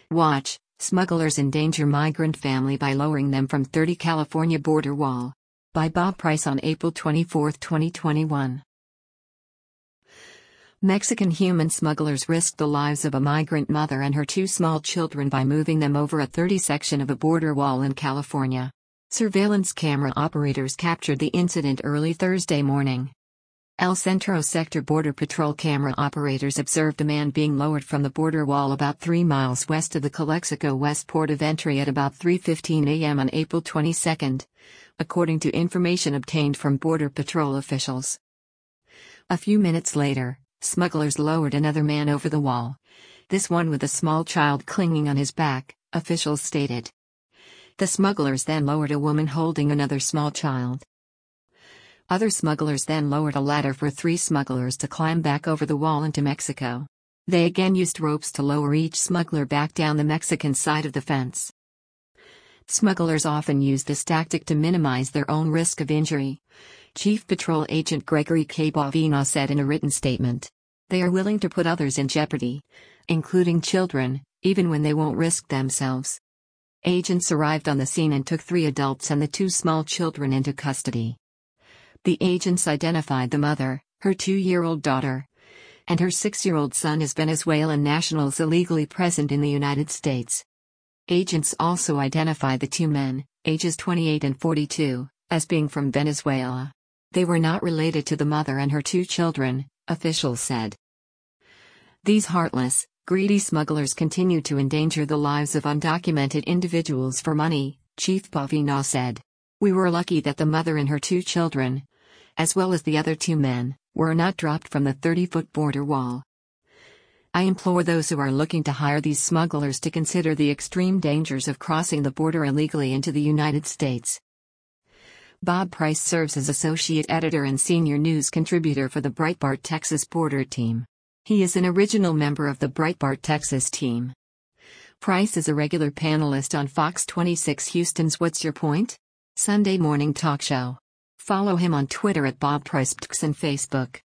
Watch, Smugglers Endanger Migrant Family by Lowering Them from 30 California Border Wall. By Bob Price on April 24, 2021. Mexican human smugglers risked the lives of a migrant mother and her two small children by moving them over a 30 section of a border wall in California. Surveillance camera operators captured the incident early Thursday morning. El Centro Sector Border Patrol camera operators observed a man being lowered from the border wall about 3 miles west of the Calexico West port of entry at about 3:15 a.m. on April 22, according to information obtained from Border Patrol officials. A few minutes later, smugglers lowered another man over the wall, this one with a small child clinging on his back, officials stated. The smugglers then lowered a woman holding another small child. Other smugglers then lowered a ladder for 3 smugglers to climb back over the wall into Mexico. They again used ropes to lower each smuggler back down the Mexican side of the fence. Smugglers often use this tactic to minimize their own risk of injury, Chief Patrol Agent Gregory K. Bovino said in a written statement. They are willing to put others in jeopardy, including children, even when they won't risk themselves. Agents arrived on the scene and took 3 adults and the 2 small children into custody. The agents identified the mother, her 2-year-old daughter, and her 6-year-old son as Venezuelan nationals illegally present in the United States. Agents also identified the 2 men, ages 28 and 42, as being from Venezuela. They were not related to the mother and her 2 children, officials said. These heartless, greedy smugglers continue to endanger the lives of undocumented individuals for money, Chief Bovino said. We were lucky that the mother and her 2 children, as well as the other 2 men, were not dropped from the 30-foot border wall. I implore those who are looking to hire these smugglers to consider the extreme dangers of crossing the border illegally into the United States. Bob Price serves as associate editor and senior news contributor for the Breitbart Texas Border Team. He is an original member of the Breitbart Texas team. Price is a regular panelist on Fox 26 Houston's What's Your Point? Sunday morning talk show. Follow him on Twitter at Bob Price and Facebook.